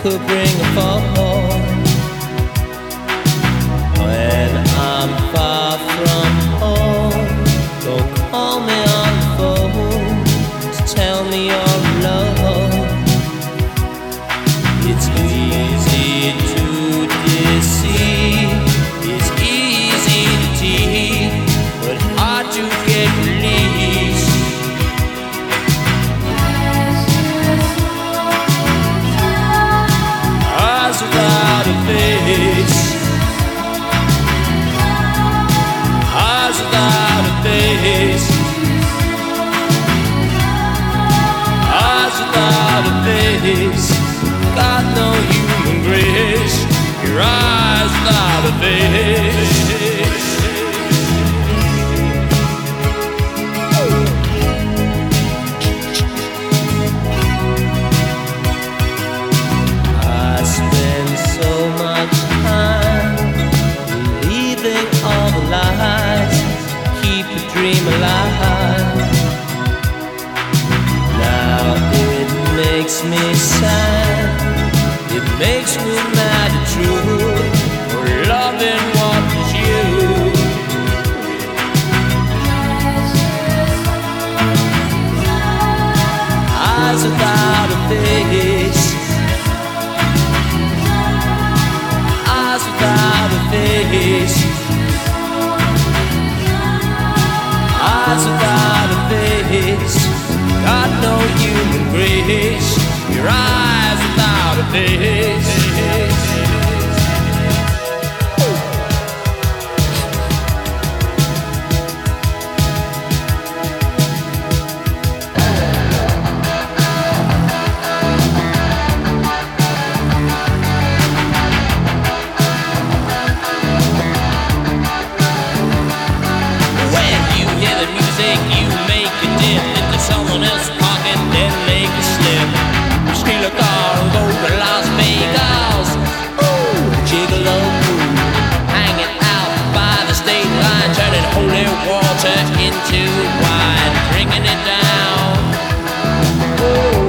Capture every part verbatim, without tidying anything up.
could bring a fall. When I'm far from home, don't call me on the phone to tell me you're alone. It's easy to deceive, it's easy to tease, but hard to get released. Eyes without a face, eyes without a face, eyes without a face. Got no human grace. Your eyes without a face. I spend so much time believing all the lies, keep a dream alive. Now it makes me sad, it makes me mad at you for loving what was you. Eyes without a face, eyes without a face, eyes without a face. Got no human grace. Your eyes without a face. When you hear the music, you make a dip into someone else's pocket, then make a slip. Steal a car and go to Las Vegas. Ooh, gigolo, hanging out by the state line, turning holy water into wine, drinking it down. Ooh,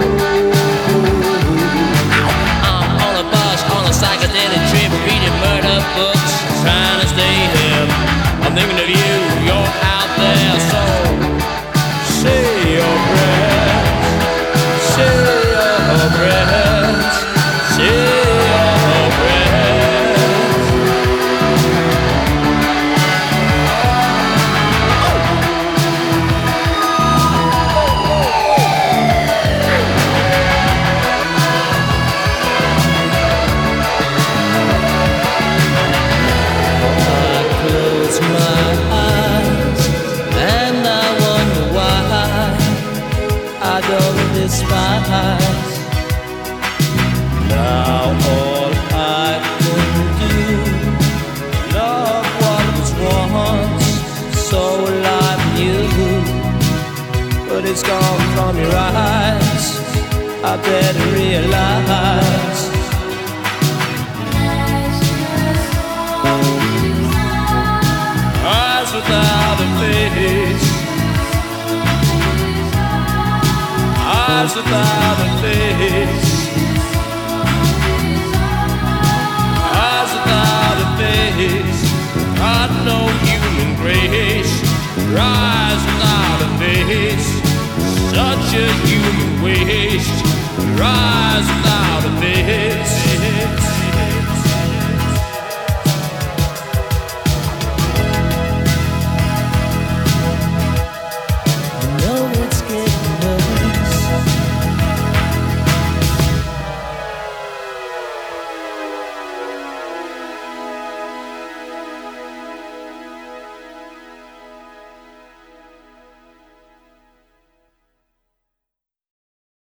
I'm on a bus, on a psychedelic trip, reading murder books, trying to stay hip. I'm thinking of you, you're out there, so say your prayers, say your prayers, say your prayers. I close my eyes and I wonder why I don't despise. Now all I can do, love what was once so alive in you, but it's gone from your eyes. I better realize. Eyes without a face, eyes without a face, eyes without a face. Got no human grace. Your eyes without a face, such a human waste. Your eyes without a face.